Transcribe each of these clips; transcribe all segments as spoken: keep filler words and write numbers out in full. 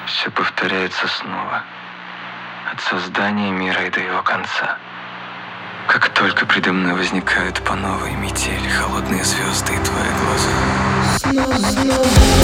Все повторяется снова, от создания мира и до его конца. Как только предо мной возникают по новой метели холодные звезды и твои глаза.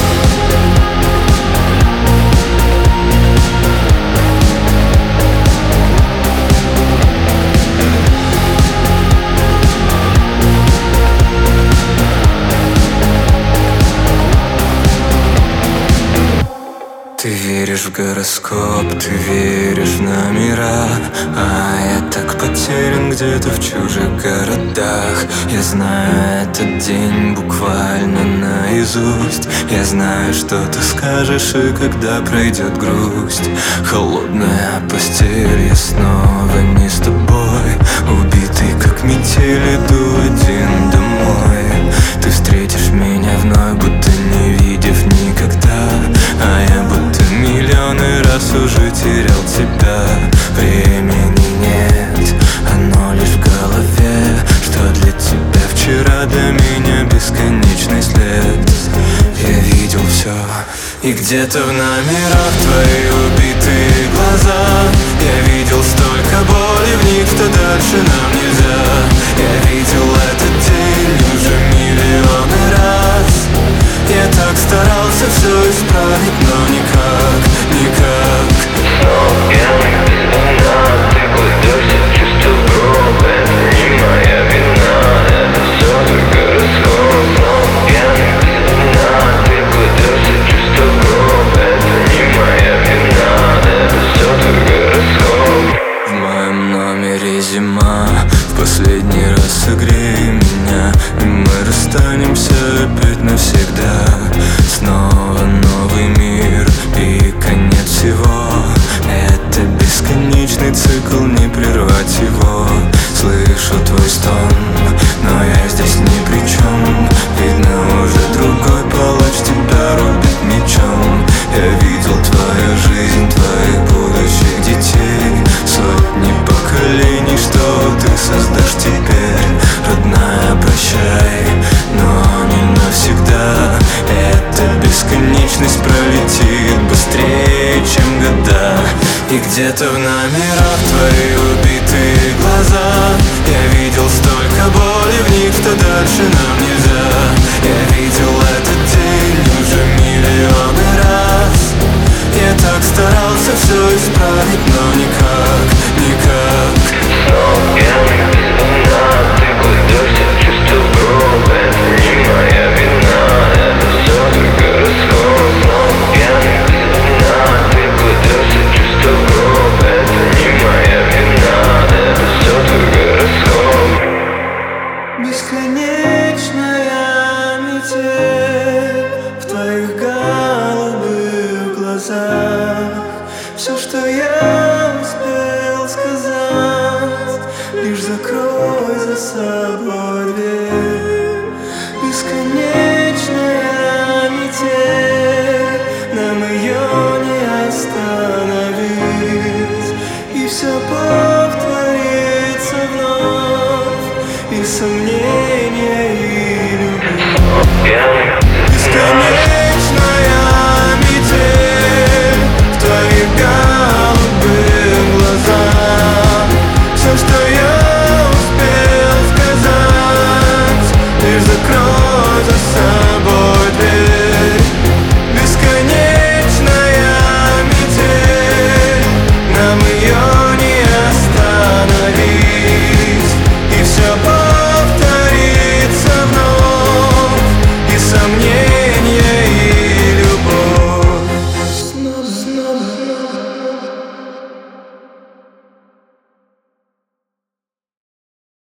Ты веришь в гороскоп, ты веришь в номера, а я так потерян где-то в чужих городах. Я знаю этот день буквально наизусть. Я знаю, что ты скажешь, и когда пройдет грусть. Холодная постель, я снова не с тобой. Убитый как метель, иду один домой. Ты встретишь меня вновь, будто не видев никогда, а я будто миллионы раз уже терял тебя. Времени нет, оно лишь в голове. Что для тебя вчера, для меня бесконечный след. Я видел все, и где-то в номерах твои убитые глаза. Я видел столько боли в них, что дальше нам нельзя. Я видел этот день уже миллионы раз. Я так старался все исправить, но никак, никак. Снова пьяный, без вина, ты кладешься в чувство гроба. Это не моя вина, это все твой гороскоп. Снова пьяный, без вина, ты кладешься в чувство гроба. Это не моя вина, это все твой гороскоп. В моем номере зима, в последний раз согрей меня, и мы расстанемся опять навсегда. Снова новый мир и конец всего. Это бесконечный цикл, не прервать его. Слышу твой стон, но я здесь ни при чем. Видно, уже другой палач тебя рубит мечом. Я видел твою жизнь, твоих будущих детей, сотни поколений, что ты создашь теперь. Родная, прощай, но не навсегда. Эта бесконечность пролетит быстрее, чем года. И где-то в номерах твои убитые глаза. Я видел столько боли в них, что дальше нам нельзя. Я видел этот день уже миллионы раз. Я так старался все исправить, но никак, никак. Снова пьяный, без вина, ты кладешься в чувство гроба. Это не моя вина, это все твой гороскоп. Снова пьяный, без вина, ты кладешься в чувство гроба. Это не моя вина, это все твой гороскоп. Бесконечная метель в твоих голубых глазах. Все, что я успел сказать, лишь закрой за собой